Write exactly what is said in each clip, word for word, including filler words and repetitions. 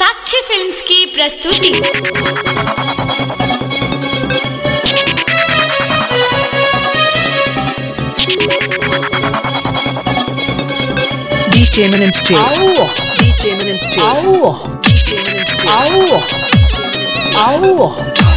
साक्षी films की प्रस्तुति। D J Eminent J. Ow. D J Eminent J. Ow. D J Eminent J. Ow. Ow.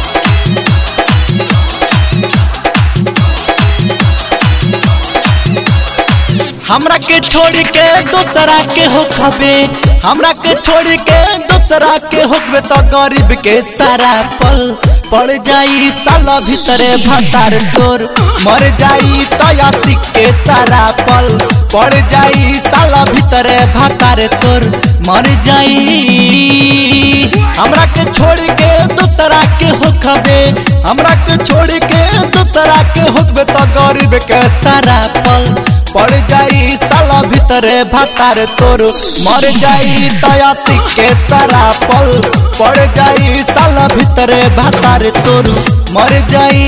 हमरा के छोड़ के दूसरा के हो खबे, हमरा के छोड़ के दूसरा के होबे तो गरीब के सारा पल पड़ जाई साला भीतरे भतार तोर मर जाई तो आशिक के सारा पल पड़ जाई साला भीतरे भतार तोर मर जाई। हमरा के छोड़ के दूसरा के हो खबे, हमरा के छोड़ के दूसरा के होबे तो गरीब के सारा पल पड़ जाई साला भीतरे भतार तोर मर जाई तयासी के सारा पल पड़ जाई साला भीतरे भतार तोर मर जाई।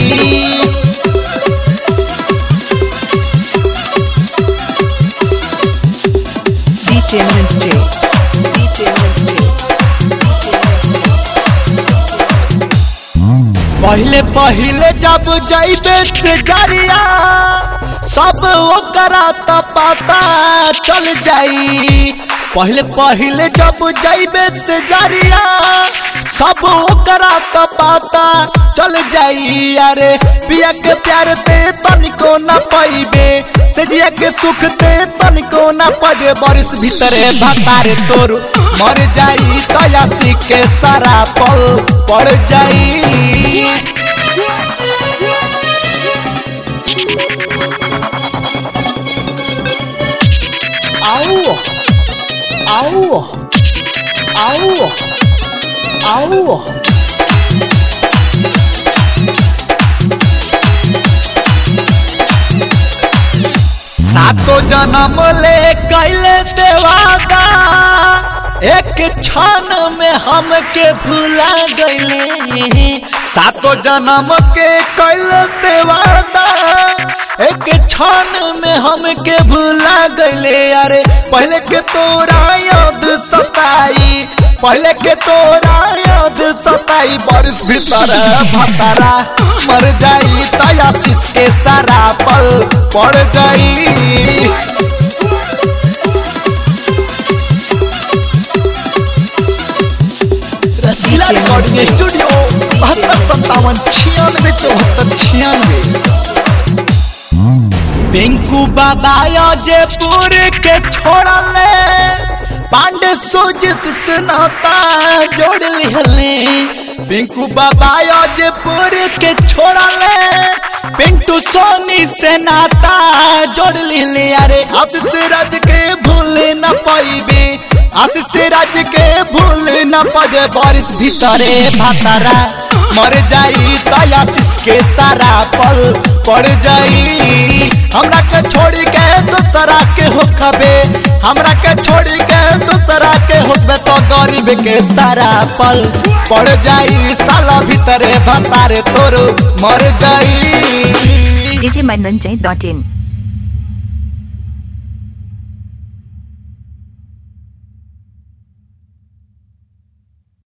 D J Eminent J. D J Eminent J. पहले पहले जब जाइबे से जरिया सब ओकरा त पता चल जाई। पहले पहले जब जाइबे से जरिया सब ओकरा त पता चल जाई। अरे पिया के प्यार ते तनिको न पाइबे, सेजिया के सुख ते तनिको न पाइबे, बरिस भीतरे भतार तोर मर जाई तयासी के सारा पल पड़ जाई। Ow. Ow. Ow. Ow. सातो जन्म ले कैले देवादा, एक क्षण में हमके भुला गईले। सातो जन्म के कैले देवादा, एक क्षण में हमके भुला गईले। अरे पहले के तोरा याद सताई, पहले के तोरा याद सताई, बरिस भीतर भतारा मर जाई तयासीस के सारा पल पड़ जाई। रसीला रिकॉर्डिंग स्टूडियो बहत्तर सत्तावन छियानवे चौहत्तर छियानवे। पिंकू बाबा जयपुर के छोड़ा ले, पांडे सुजित से नाता जोड़ लिहले। पिंकू बाबा जयपुर के छोड़ा ले, पिंटू सोनी से नाता जोड़ लिहले। अरे आशीष राज के भूल न पाइबे, आशीष राज के भूल न पाइबे, बारिश भीतरे भतारा मर जाई तयासीस के सारा पल पड़ जाई। हमरा के छोड़ के दूसरा के हो खबे, हमरा के छोड़ के दूसरा के होबे तो गरीब के सारा पल पड़ जाई साला भीतरे भतार तोर मर जाई। D J Mananjay dot in